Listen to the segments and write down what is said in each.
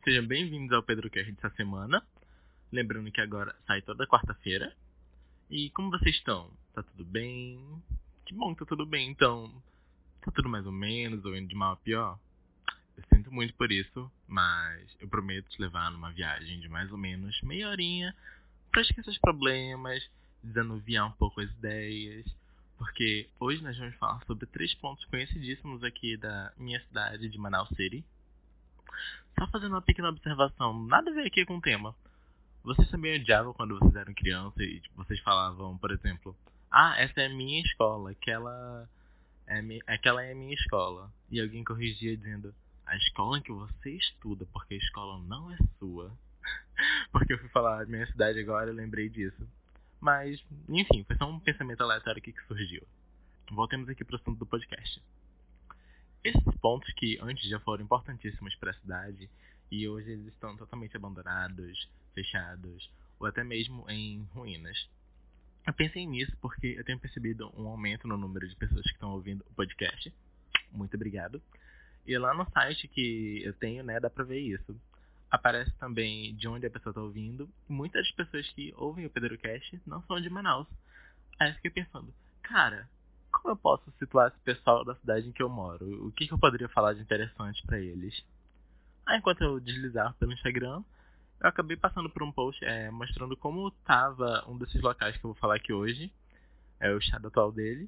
Sejam bem-vindos ao PedroCast dessa semana. Lembrando que agora sai toda quarta-feira. E como vocês estão? Tá tudo bem? Que bom que tá tudo bem, então. Tá tudo mais ou menos, ou indo de mal a pior? Eu sinto muito por isso, mas eu prometo te levar numa viagem de mais ou menos meia horinha pra esquecer os problemas, desanuviar um pouco as ideias. Porque hoje nós vamos falar sobre 3 pontos conhecidíssimos aqui da minha cidade de Manaus City. Só fazendo uma pequena observação, nada a ver aqui com o tema. Vocês também odiavam quando vocês eram criança e tipo, vocês falavam, por exemplo, essa é a minha escola, aquela é a minha escola. E alguém corrigia dizendo, a escola em que você estuda, porque a escola não é sua. Porque eu fui falar minha cidade agora, eu lembrei disso. Mas, enfim, foi só um pensamento aleatório aqui que surgiu. Voltemos aqui para o assunto do podcast. Esses pontos que antes já foram importantíssimos para a cidade e hoje eles estão totalmente abandonados, fechados ou até mesmo em ruínas. Eu pensei nisso porque eu tenho percebido um aumento no número de pessoas que estão ouvindo o podcast. Muito obrigado. E lá no site que eu tenho, né, dá pra ver isso. Aparece também de onde a pessoa está ouvindo. E muitas das pessoas que ouvem o PedroCast não são de Manaus. Aí eu fiquei pensando, cara, como eu posso situar esse pessoal da cidade em que eu moro? O que eu poderia falar de interessante pra eles? Aí enquanto eu deslizava pelo Instagram, eu acabei passando por um post mostrando como tava um desses locais que eu vou falar aqui hoje. É o estado atual dele.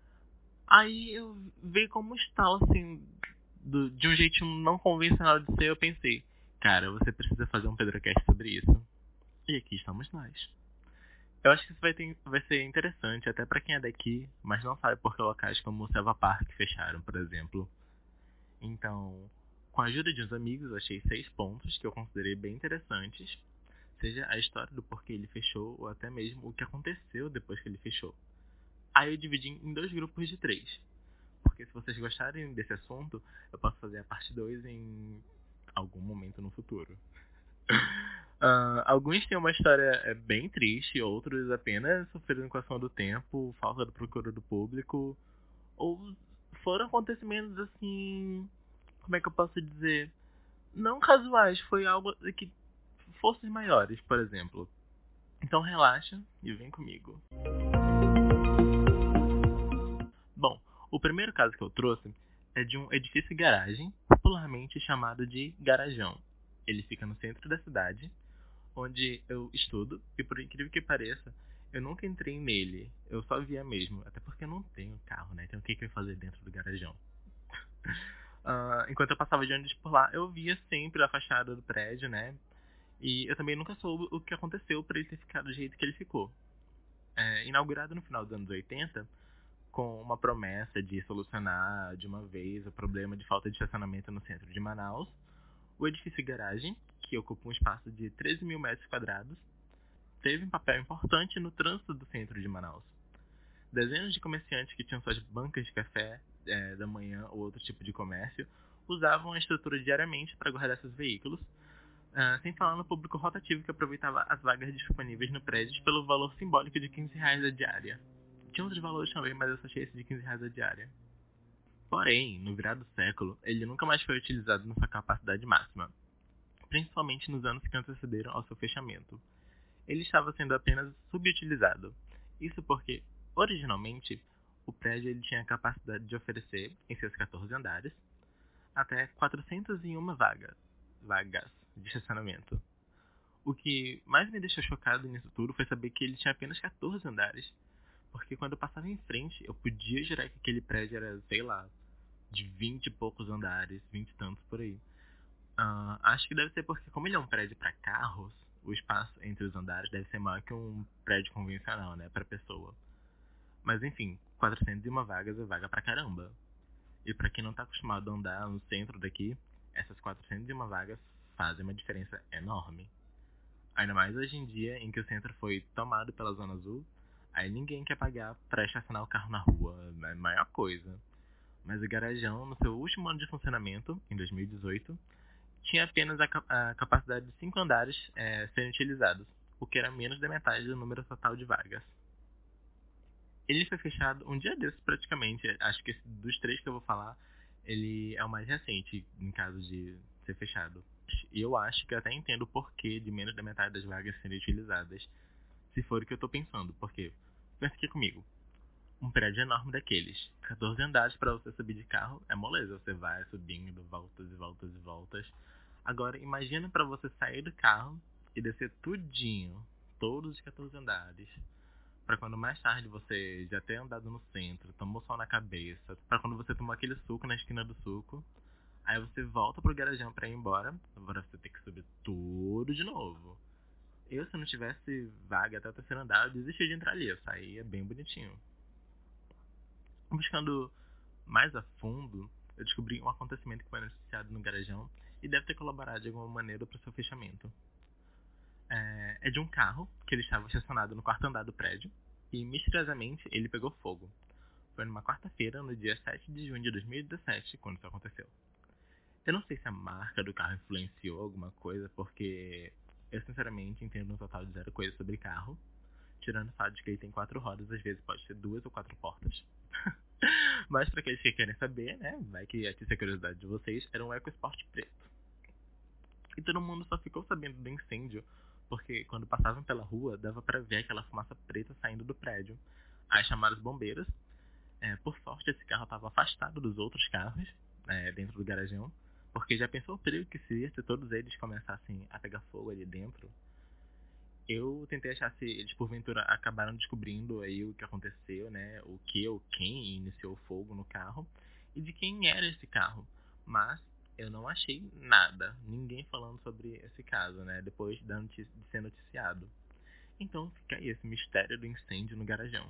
Aí eu vi como está, assim, de um jeitinho não convencional de ser, eu pensei, cara, você precisa fazer um PedroCast sobre isso. E aqui estamos nós. Eu acho que isso vai ser interessante até pra quem é daqui, mas não sabe por que locais como o Selva Park fecharam, por exemplo. Então, com a ajuda de uns amigos, eu achei 6 pontos que eu considerei bem interessantes, seja a história do porquê ele fechou ou até mesmo o que aconteceu depois que ele fechou. Aí eu dividi em 2 grupos de 3, porque se vocês gostarem desse assunto, eu posso fazer a parte 2 em algum momento no futuro. Alguns têm uma história bem triste, outros apenas sofreram com a ação do tempo, falta de procura do público, ou foram acontecimentos assim, como é que eu posso dizer? Não casuais, foi algo que forças maiores, por exemplo. Então relaxa e vem comigo. Bom, o primeiro caso que eu trouxe é de um edifício garagem, popularmente chamado de garajão. Ele fica no centro da cidade, onde eu estudo, e por incrível que pareça, eu nunca entrei nele, eu só via mesmo, até porque eu não tenho carro, né? Então o que eu ia fazer dentro do garajão? Enquanto eu passava de ônibus por lá, eu via sempre a fachada do prédio, né? E eu também nunca soube o que aconteceu para ele ter ficado do jeito que ele ficou. Inaugurado no final dos anos 80, com uma promessa de solucionar de uma vez o problema de falta de estacionamento no centro de Manaus, o edifício garagem, que ocupa um espaço de 13 mil metros quadrados, teve um papel importante no trânsito do centro de Manaus. Dezenas de comerciantes que tinham suas bancas de café da manhã ou outro tipo de comércio usavam a estrutura diariamente para guardar seus veículos, sem falar no público rotativo que aproveitava as vagas disponíveis no prédio pelo valor simbólico de R$ 15 a diária. Tinha outros valores também, mas eu só achei esse de R$ 15 a diária. Porém, no virado do século, ele nunca mais foi utilizado na sua capacidade máxima, principalmente nos anos que antecederam ao seu fechamento. Ele estava sendo apenas subutilizado. Isso porque, originalmente, o prédio ele tinha a capacidade de oferecer, em seus 14 andares, até 401 vagas de estacionamento. O que mais me deixou chocado nisso tudo foi saber que ele tinha apenas 14 andares, porque quando eu passava em frente, eu podia jurar que aquele prédio era, sei lá, de 20 e poucos andares, 20 e tantos por aí. Acho que deve ser porque, como ele é um prédio para carros, o espaço entre os andares deve ser maior que um prédio convencional, né, para pessoa. Mas enfim, 401 vagas é vaga pra caramba. E para quem não tá acostumado a andar no centro daqui, essas 401 vagas fazem uma diferença enorme. Ainda mais hoje em dia em que o centro foi tomado pela Zona Azul, aí ninguém quer pagar pra estacionar o carro na rua, é a maior coisa. Mas o garajão, no seu último ano de funcionamento, em 2018, tinha apenas a capacidade de 5 andares serem utilizados, o que era menos da metade do número total de vagas. Ele foi fechado um dia desses praticamente, acho que dos 3 que eu vou falar, ele é o mais recente, em caso de ser fechado. E eu acho que eu até entendo o porquê de menos da metade das vagas serem utilizadas, se for o que eu tô pensando. Porque, pensa aqui comigo, um prédio enorme daqueles, 14 andares pra você subir de carro, é moleza. Você vai subindo, voltas e voltas e voltas. Agora, imagina pra você sair do carro e descer tudinho, todos os 14 andares, pra quando mais tarde você já ter andado no centro, tomou sol na cabeça, pra quando você tomou aquele suco na esquina do suco, aí você volta pro garajão pra ir embora, agora você tem que subir tudo de novo. Eu, se não tivesse vaga até o terceiro andar, eu desistia de entrar ali, eu saía bem bonitinho. Buscando mais a fundo, eu descobri um acontecimento que foi noticiado no garajão e deve ter colaborado de alguma maneira para o seu fechamento. É de um carro que ele estava estacionado no quarto andar do prédio e, misteriosamente, ele pegou fogo. Foi numa quarta-feira, no dia 7 de junho de 2017, quando isso aconteceu. Eu não sei se a marca do carro influenciou alguma coisa, porque eu sinceramente entendo um total de zero coisa sobre carro, tirando o fato de que ele tem 4 rodas, às vezes pode ter 2 ou 4 portas. Mas pra aqueles que querem saber, né, vai que atiça a curiosidade de vocês, era um EcoSport preto. E todo mundo só ficou sabendo do incêndio porque quando passavam pela rua dava pra ver aquela fumaça preta saindo do prédio. Aí chamaram os bombeiros. Por sorte esse carro estava afastado dos outros carros dentro do garajão, porque já pensou o perigo que seria se todos eles começassem a pegar fogo ali dentro. Eu tentei achar se eles porventura acabaram descobrindo aí o que aconteceu, né? O que ou quem iniciou o fogo no carro e de quem era esse carro. Mas eu não achei nada, ninguém falando sobre esse caso, né? Depois de ser noticiado. Então fica aí esse mistério do incêndio no garajão.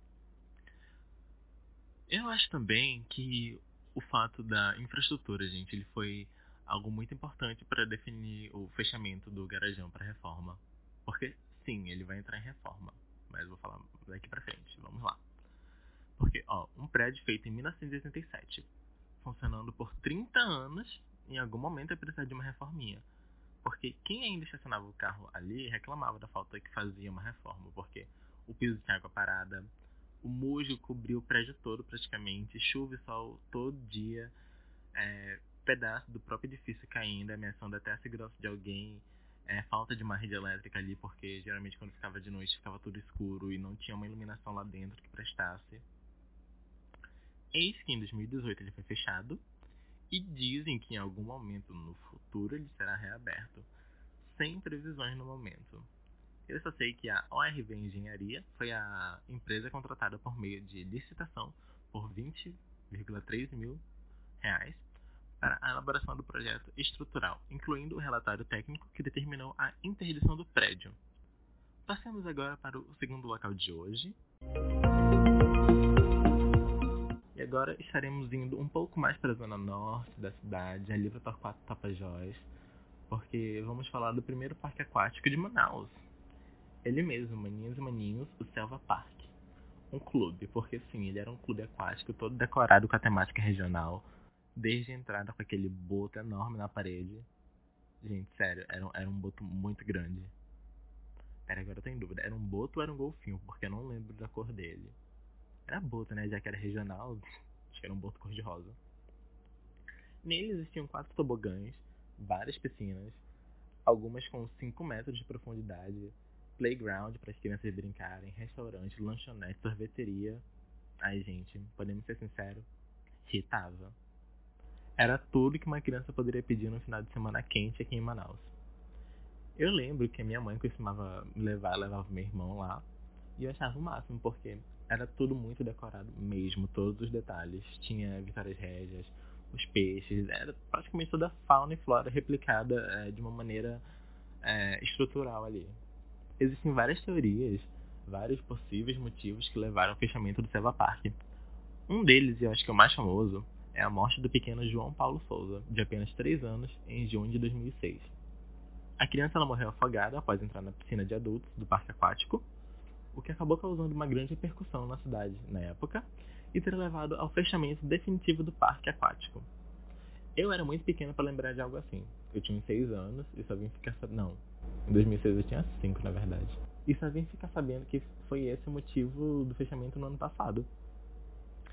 Eu acho também que o fato da infraestrutura, gente, ele foi algo muito importante para definir o fechamento do garajão para reforma. Porque, sim, ele vai entrar em reforma, mas eu vou falar daqui para frente. Vamos lá. Porque, ó, um prédio feito em 1987, funcionando por 30 anos, em algum momento ia precisar de uma reforminha. Porque quem ainda estacionava o carro ali reclamava da falta que fazia uma reforma, porque o piso tinha água parada, o musgo cobriu o prédio todo praticamente, chuva e sol todo dia, pedaço do próprio edifício caindo, ameaçando até a segurança de alguém, falta de uma rede elétrica ali, porque geralmente quando ficava de noite ficava tudo escuro e não tinha uma iluminação lá dentro que prestasse. Eis que em 2018 ele foi fechado e dizem que em algum momento no futuro ele será reaberto, sem previsões no momento. Eu só sei que a ORV Engenharia foi a empresa contratada por meio de licitação por R$ 20,3 mil para a elaboração do projeto estrutural, incluindo o relatório técnico que determinou a interdição do prédio. Passemos agora para o segundo local de hoje. E agora estaremos indo um pouco mais para a zona norte da cidade, ali para Torquato Tapajós, porque vamos falar do primeiro parque aquático de Manaus. Ele mesmo, maninhos e maninhos, o Selva Park. Um clube, porque sim, ele era um clube aquático todo decorado com a temática regional, desde a entrada com aquele boto enorme na parede. Gente, sério, era um boto muito grande. Pera, agora eu tô em dúvida, era um boto ou era um golfinho? Porque eu não lembro da cor dele. Era boto, né, já que era regional, acho que era um boto cor-de-rosa. Nele existiam 4 tobogãs, várias piscinas, algumas com 5 metros de profundidade, playground para as crianças brincarem, restaurante, lanchonete, sorveteria. Ai, gente, podemos ser sinceros, irritava. Era tudo que uma criança poderia pedir no final de semana quente aqui em Manaus. Eu lembro que a minha mãe costumava me levar, levava meu irmão lá, e eu achava o máximo, porque era tudo muito decorado mesmo, todos os detalhes. Tinha Vitórias Régias, os peixes, era praticamente toda a fauna e flora replicada de uma maneira estrutural ali. Existem várias teorias, vários possíveis motivos que levaram ao fechamento do Selva Park. Um deles, e eu acho que é o mais famoso, é a morte do pequeno João Paulo Souza, de apenas 3 anos, em junho de 2006. A criança ela morreu afogada após entrar na piscina de adultos do parque aquático, o que acabou causando uma grande repercussão na cidade na época e ter levado ao fechamento definitivo do parque aquático. Eu era muito pequeno para lembrar de algo assim. Eu tinha 6 anos e só vim ficar sabendo... Não, em 2006 eu tinha 5 na verdade. E só vim ficar sabendo que foi esse o motivo do fechamento no ano passado.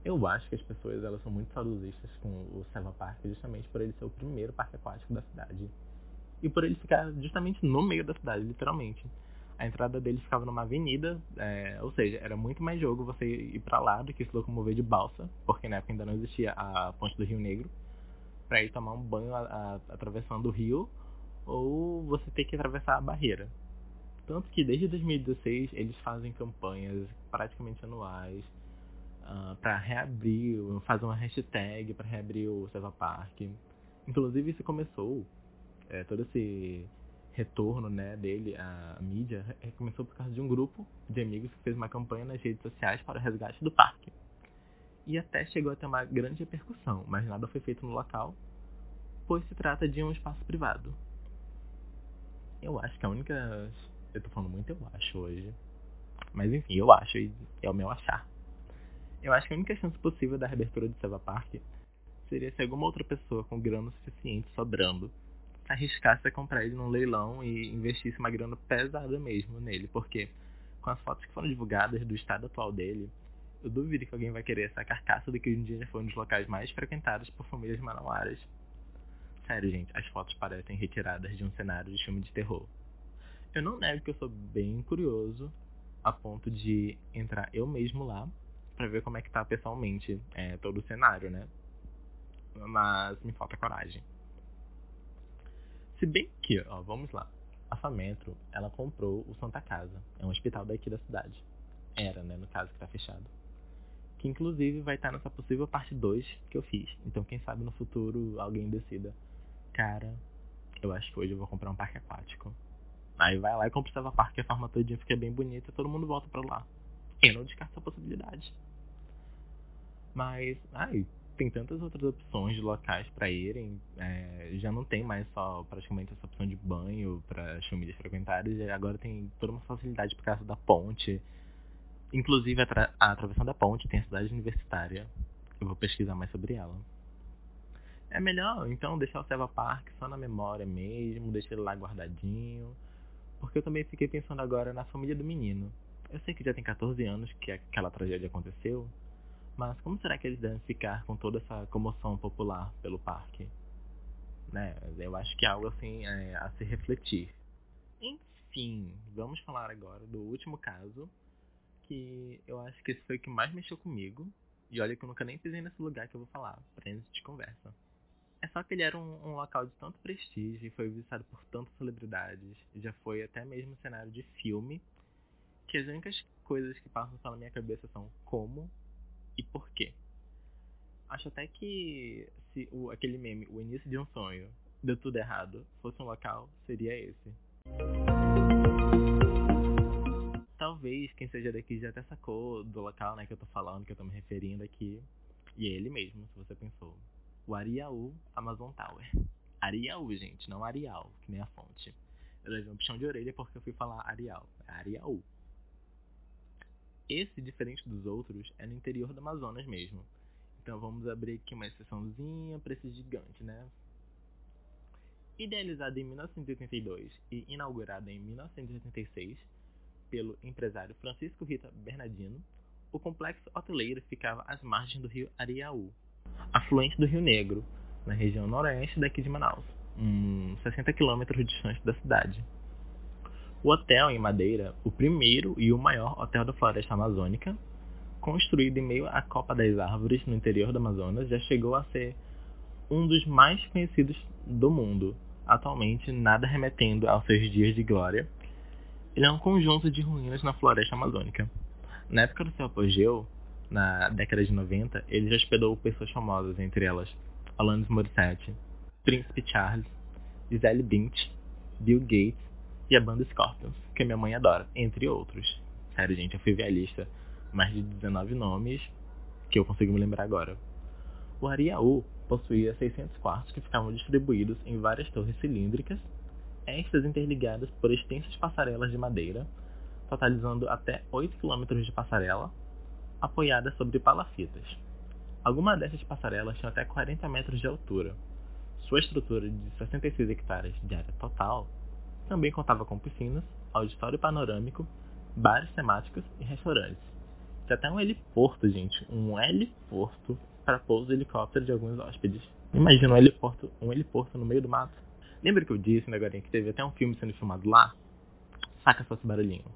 Eu acho que as pessoas elas são muito saudosistas com o Seva Park justamente por ele ser o primeiro parque aquático da cidade. E por ele ficar justamente no meio da cidade, literalmente. A entrada dele ficava numa avenida, ou seja, era muito mais jogo você ir pra lá do que se locomover de balsa, porque na época ainda não existia a ponte do Rio Negro, pra ir tomar um banho atravessando o rio, ou você ter que atravessar a barreira. Tanto que desde 2016 eles fazem campanhas praticamente anuais para reabrir, fazem uma hashtag para reabrir o Seva Park. Inclusive isso começou, todo esse retorno, né, dele à mídia, começou por causa de um grupo de amigos que fez uma campanha nas redes sociais para o resgate do parque. E até chegou a ter uma grande repercussão, mas nada foi feito no local, pois se trata de um espaço privado. Eu acho que a única... Eu tô falando muito eu acho hoje. Mas enfim, eu acho, e é o meu achar. Eu acho que a única chance possível da reabertura de Seva Park seria se alguma outra pessoa com grana suficiente sobrando arriscasse a comprar ele num leilão e investisse uma grana pesada mesmo nele, porque com as fotos que foram divulgadas do estado atual dele, eu duvido que alguém vai querer essa carcaça do que hoje em dia já foi um dos locais mais frequentados por famílias manauaras. Sério, gente, as fotos parecem retiradas de um cenário de filme de terror. Eu não nego que eu sou bem curioso a ponto de entrar eu mesmo lá pra ver como é que tá pessoalmente todo o cenário, né? Mas me falta coragem. Se bem que, vamos lá. A Fametro, ela comprou o Santa Casa. É um hospital daqui da cidade. Era, né? No caso que tá fechado. Que inclusive vai estar nessa possível parte 2 que eu fiz. Então quem sabe no futuro alguém decida. Cara, eu acho que hoje eu vou comprar um parque aquático. Aí vai lá e compra o Seva Park, a forma todinha fica bem bonita e todo mundo volta pra lá. Eu não descarto essa possibilidade. Mas, tem tantas outras opções de locais pra irem. Já não tem mais só praticamente essa opção de banho para as famílias frequentarem. Agora tem toda uma facilidade por causa da ponte. Inclusive a atravessão da ponte tem a cidade universitária. Eu vou pesquisar mais sobre ela. É melhor então deixar o Seva Park só na memória mesmo, deixar ele lá guardadinho. Porque eu também fiquei pensando agora na família do menino. Eu sei que já tem 14 anos que aquela tragédia aconteceu, mas como será que eles devem ficar com toda essa comoção popular pelo parque? Né? Eu acho que é algo assim a se refletir. Enfim, vamos falar agora do último caso, que eu acho que esse foi o que mais mexeu comigo. E olha que eu nunca nem pisei nesse lugar que eu vou falar, pra gente de conversa. É só que ele era um local de tanto prestígio e foi visitado por tantas celebridades, e já foi até mesmo cenário de filme, que as únicas coisas que passam pela minha cabeça são como e por quê. Acho até que se aquele meme, o início de um sonho, deu tudo errado, fosse um local, seria esse. Talvez quem seja daqui já até sacou do local, né, que eu tô falando, que eu tô me referindo aqui. E é ele mesmo, se você pensou. O Ariaú Amazon Tower. Ariaú, gente, não Arial, que nem a fonte. Eu levei um puxão de orelha porque eu fui falar Arial. É Ariaú. Esse, diferente dos outros, é no interior do Amazonas mesmo. Então vamos abrir aqui uma exceçãozinha pra esse gigante, né? Idealizado em 1982 e inaugurado em 1986 pelo empresário Francisco Rita Bernardino, o complexo hoteleiro ficava às margens do rio Ariaú, afluente do Rio Negro, na região noroeste daqui de Manaus, 60 quilômetros distante da cidade. O hotel em madeira, o primeiro e o maior hotel da floresta amazônica, construído em meio à copa das árvores no interior do Amazonas, já chegou a ser um dos mais conhecidos do mundo, atualmente nada remetendo aos seus dias de glória. Ele é um conjunto de ruínas na floresta amazônica. Na época do seu apogeu, na década de 90, ele já hospedou pessoas famosas, entre elas Alanis Morissette, Príncipe Charles, Gisele Bündchen, Bill Gates e a banda Scorpions, que minha mãe adora, entre outros. Sério, gente, eu fui ver a lista, mais de 19 nomes que eu consigo me lembrar agora. O Ariaú possuía 600 quartos que ficavam distribuídos em várias torres cilíndricas, estas interligadas por extensas passarelas de madeira, totalizando até 8 km de passarela, apoiadas sobre palafitas. Algumas dessas passarelas tinham até 40 metros de altura. Sua estrutura de 66 hectares de área total também contava com piscinas, auditório panorâmico, bares temáticos e restaurantes, Tinha até um heliporto, gente. Um heliporto para pouso de helicóptero de alguns hóspedes. Imagina um heliporto no meio do mato. Lembra que eu disse, né, agora, que teve até um filme sendo filmado lá? Saca só esse barulhinho.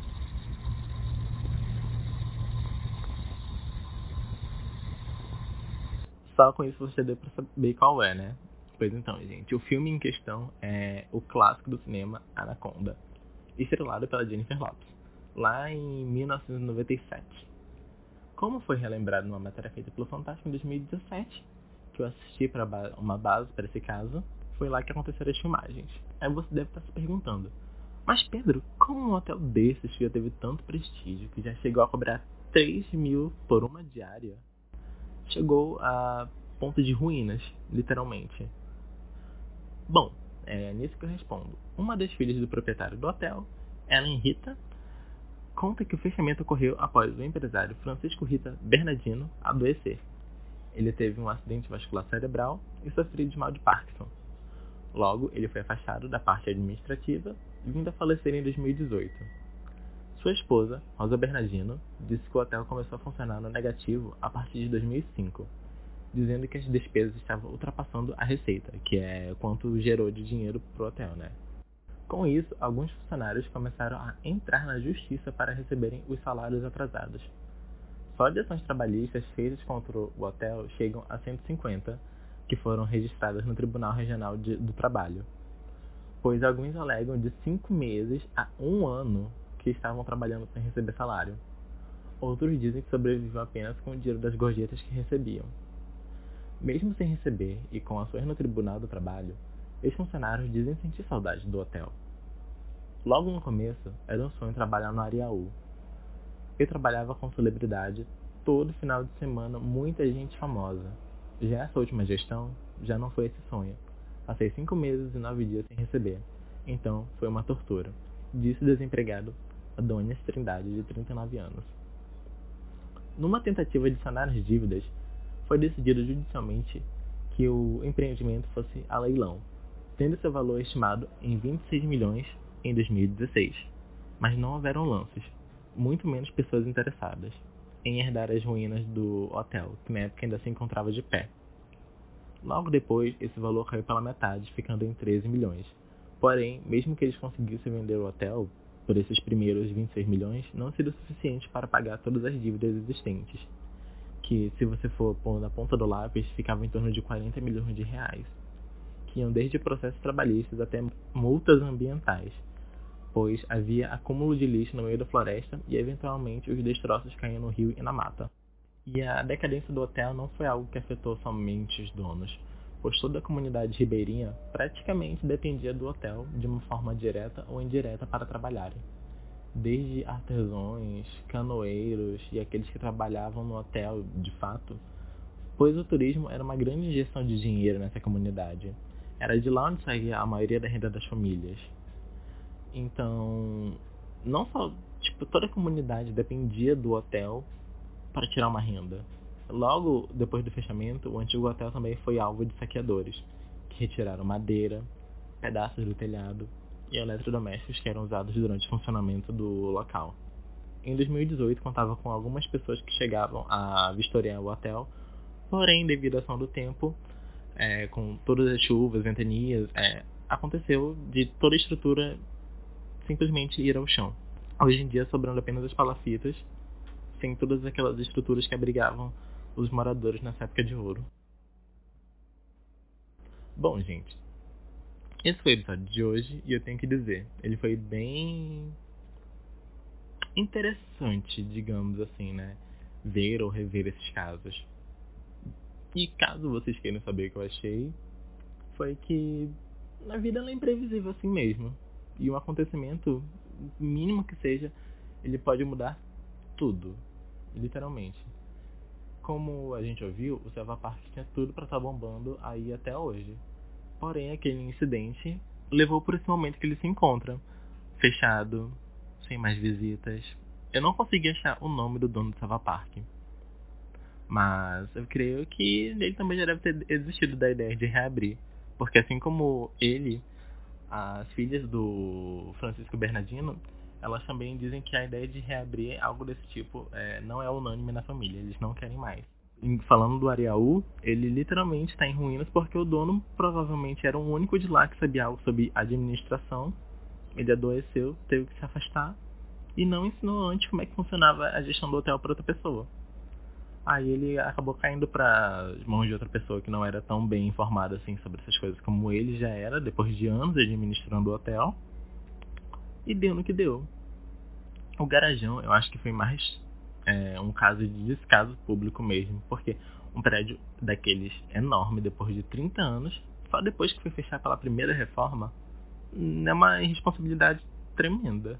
Só com isso você deu pra saber qual é, né? Pois então, gente, o filme em questão é o clássico do cinema Anaconda, estrelado pela Jennifer Lopez, lá em 1997. Como foi relembrado numa matéria feita pelo Fantástico em 2017, que eu assisti para uma base para esse caso, foi lá que aconteceram as filmagens. Aí você deve estar se perguntando, mas Pedro, como um hotel desses já teve tanto prestígio que já chegou a cobrar 3 mil por uma diária? Chegou a ponto de ruínas, literalmente. Bom, é nisso que eu respondo. Uma das filhas do proprietário do hotel, Ellen Rita, conta que o fechamento ocorreu após o empresário Francisco Rita Bernardino adoecer. Ele teve um acidente vascular cerebral e sofreu de mal de Parkinson. Logo, ele foi afastado da parte administrativa, vindo a falecer em 2018. Sua esposa, Rosa Bernardino, disse que o hotel começou a funcionar no negativo a partir de 2005, dizendo que as despesas estavam ultrapassando a receita, que é quanto gerou de dinheiro para o hotel, né? Com isso, alguns funcionários começaram a entrar na justiça para receberem os salários atrasados. Só de ações trabalhistas feitas contra o hotel chegam a 150, que foram registradas no Tribunal Regional do Trabalho, pois alguns alegam de 5 meses a 1 ano que estavam trabalhando sem receber salário. Outros dizem que sobreviveu apenas com o dinheiro das gorjetas que recebiam. Mesmo sem receber e com ações no Tribunal do Trabalho, os funcionários dizem sentir saudade do hotel. Logo no começo, era um sonho trabalhar no Ariaú. Eu trabalhava com celebridade, todo final de semana muita gente famosa. Já essa última gestão, já não foi esse sonho. Passei 5 meses e 9 dias sem receber. Então, foi uma tortura. Disse o desempregado Adonis Trindade, de 39 anos. Numa tentativa de sanar as dívidas, foi decidido judicialmente que o empreendimento fosse a leilão, tendo seu valor estimado em 26 milhões em 2016. Mas não houveram lances, muito menos pessoas interessadas em herdar as ruínas do hotel, que na época ainda se encontrava de pé. Logo depois, esse valor caiu pela metade, ficando em 13 milhões. Porém, mesmo que eles conseguissem vender o hotel por esses primeiros 26 milhões, não seria o suficiente para pagar todas as dívidas existentes, que, se você for pôr na ponta do lápis, ficavam em torno de 40 milhões de reais, que iam desde processos trabalhistas até multas ambientais, pois havia acúmulo de lixo no meio da floresta e, eventualmente, os destroços caíam no rio e na mata. E a decadência do hotel não foi algo que afetou somente os donos, pois toda a comunidade ribeirinha praticamente dependia do hotel de uma forma direta ou indireta para trabalharem. Desde artesãos, canoeiros e aqueles que trabalhavam no hotel de fato, pois o turismo era uma grande injeção de dinheiro nessa comunidade. Era de lá onde saía a maioria da renda das famílias. Então, não só, toda a comunidade dependia do hotel para tirar uma renda. Logo depois do fechamento, o antigo hotel também foi alvo de saqueadores, que retiraram madeira, pedaços do telhado e eletrodomésticos que eram usados durante o funcionamento do local. Em 2018, contava com algumas pessoas que chegavam a vistoriar o hotel, porém, devido à ação do tempo, com todas as chuvas, ventanias, aconteceu de toda a estrutura simplesmente ir ao chão. Hoje em dia, sobrando apenas as palafitas, sem todas aquelas estruturas que abrigavam os moradores nessa época de ouro. Bom, gente, esse foi o episódio de hoje e eu tenho que dizer, ele foi bem interessante, digamos assim, né? Ver ou rever esses casos. E caso vocês queiram saber o que eu achei, foi que na vida ela é imprevisível assim mesmo. E um acontecimento, mínimo que seja, ele pode mudar tudo, literalmente. Como a gente ouviu, o Selva Park tinha tudo para estar bombando aí até hoje. Porém, aquele incidente levou por esse momento que ele se encontra, fechado, sem mais visitas. Eu não consegui achar o nome do dono do Selva Park, mas eu creio que ele também já deve ter existido da ideia de reabrir, porque assim como ele, as filhas do Francisco Bernardino, elas também dizem que a ideia de reabrir algo desse tipo não é unânime na família, eles não querem mais. Falando do Areaú, ele literalmente está em ruínas porque o dono provavelmente era o único de lá que sabia algo sobre administração. Ele adoeceu, teve que se afastar e não ensinou antes como é que funcionava a gestão do hotel para outra pessoa. Aí ele acabou caindo para as mãos de outra pessoa que não era tão bem informada assim sobre essas coisas como ele já era, depois de anos administrando o hotel. E deu no que deu. O Garajão, eu acho que foi mais um caso de descaso público mesmo, porque um prédio daqueles enorme, depois de 30 anos, só depois que foi fechar pela primeira reforma, é uma irresponsabilidade tremenda.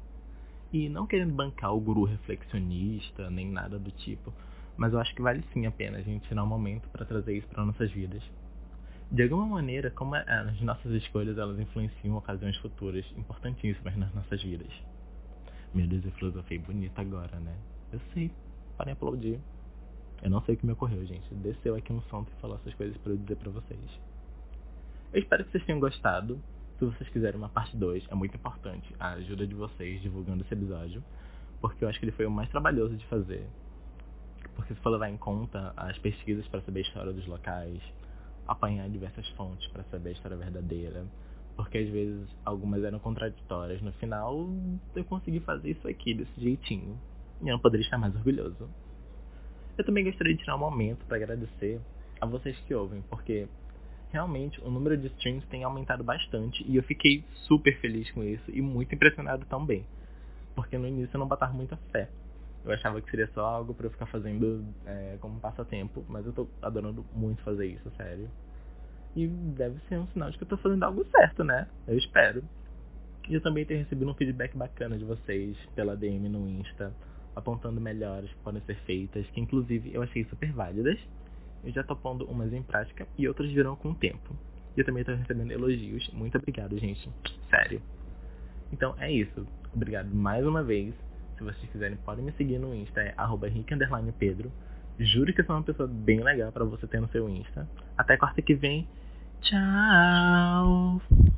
E não querendo bancar o guru reflexionista, nem nada do tipo, mas eu acho que vale sim a pena a gente tirar um momento para trazer isso para nossas vidas. De alguma maneira, como as nossas escolhas elas influenciam ocasiões futuras importantíssimas nas nossas vidas. Meu Deus, eu filosofei bonito agora, né? Eu sei, parem aplaudir. Eu não sei o que me ocorreu, gente. Desceu aqui um som e falou essas coisas para eu dizer para vocês. Eu espero que vocês tenham gostado. Se vocês quiserem uma parte 2, é muito importante a ajuda de vocês divulgando esse episódio, porque eu acho que ele foi o mais trabalhoso de fazer. Porque se for levar em conta as pesquisas para saber a história dos locais, apanhar diversas fontes para saber a história verdadeira, porque às vezes algumas eram contraditórias. No final, eu consegui fazer isso aqui desse jeitinho, e eu não poderia estar mais orgulhoso. Eu também gostaria de tirar um momento para agradecer a vocês que ouvem, porque realmente o número de streams tem aumentado bastante e eu fiquei super feliz com isso e muito impressionado também, porque no início eu não botava muita fé. Eu achava que seria só algo pra eu ficar fazendo como passatempo, mas eu tô adorando muito fazer isso, sério. E deve ser um sinal de que eu tô fazendo algo certo, né? Eu espero. E eu também tenho recebido um feedback bacana de vocês pela DM no Insta, apontando melhores que podem ser feitas, que inclusive eu achei super válidas. Eu já tô pondo umas em prática e outras virão com o tempo. E eu também tô recebendo elogios. Muito obrigado, gente. Sério. Então é isso. Obrigado mais uma vez. Se vocês quiserem, podem me seguir no Insta, é @henrique_pedro. Juro que eu sou uma pessoa bem legal pra você ter no seu Insta. Até quarta que vem. Tchau!